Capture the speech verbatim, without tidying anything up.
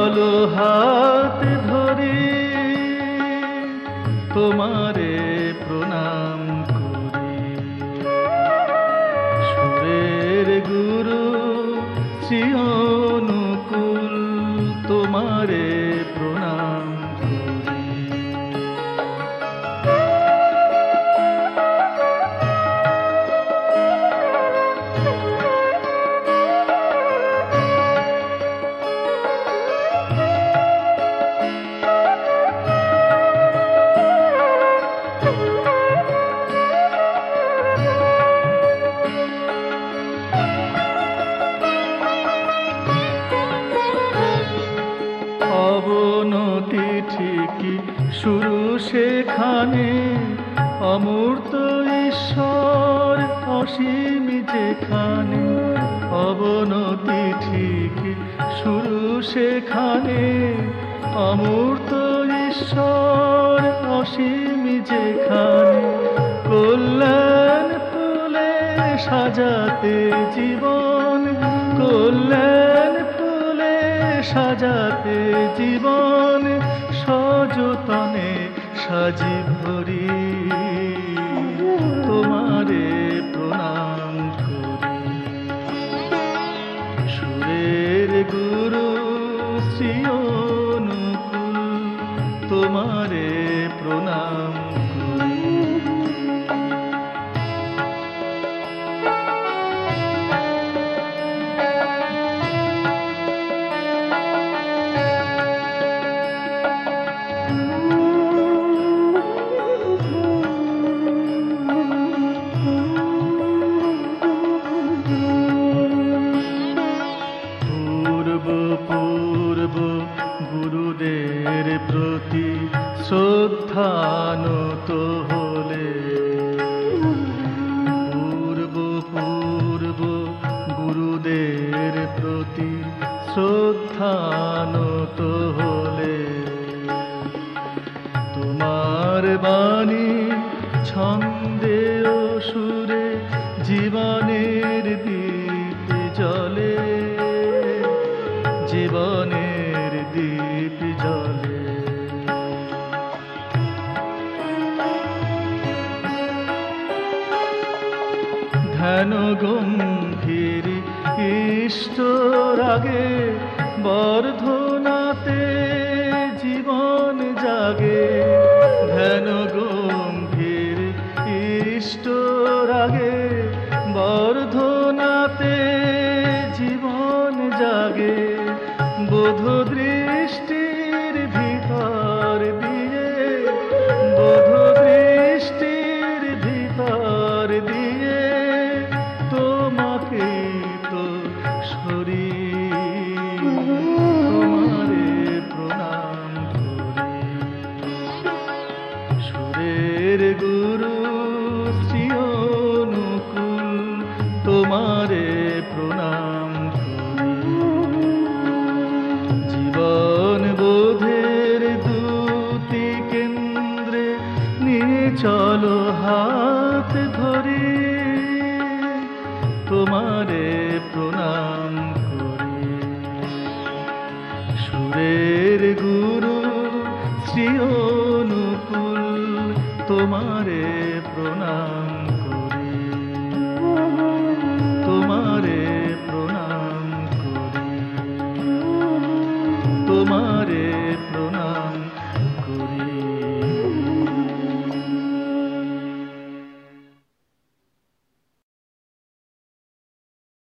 চলো হাত ধরি তোমারে প্রণাম করি। সুরের গুরু শ্রী অনুকূল তোমারে প্রণাম করি। অবনতি ঠিকই শুরু সেখানে, অমূর্ত ঈশ্বর অসীম যেখানে। অবনতি ঠিকই শুরু সেখানে, অমূর্ত ঈশ্বর অসীম যেখানে। কল্যাণ ফুলে সাজাতে জীবন, কল্যাণ ফুলে সাজাতে জীবন, সযতনে সাজি ভরি তোমারে প্রণাম করি। সুরের গুরু শ্রী অনুকূল তোমারে প্রণাম করি। পূর্ব গুরুদের প্রতি শ্রদ্ধানত হলে, পূর্ব পূর্ব গুরুদের প্রতি শ্রদ্ধানত হলে, তোমার বাণী ছন্দে ও সুরে জীবনের দীপ জ্বলে, জীবনের দীপ জ্বলে। ধ্যান গম্ভীর ইষ্ট রাগে বর্ধনাতে জীবন জাগে। ধ্যান গম্ভীর ইষ্ট রাগে বর্ধনাতে জীবন জাগে। বোধ দৃষ্টির ভিতর দিয়ে, বোধ দৃষ্টির ভিতর দিয়ে তোমাকে তো সরি তোমারে প্রণাম করি। সুরের গুরু শ্রী অনুকূল তোমারে প্রণাম করি। জীবন বোধের দুটি কেন্দ্রে নিয়ে চলো হাত ধরি তোমারে প্রণাম করি। সুরের গুরু শ্রী অনুকূল তোমারে প্রণাম।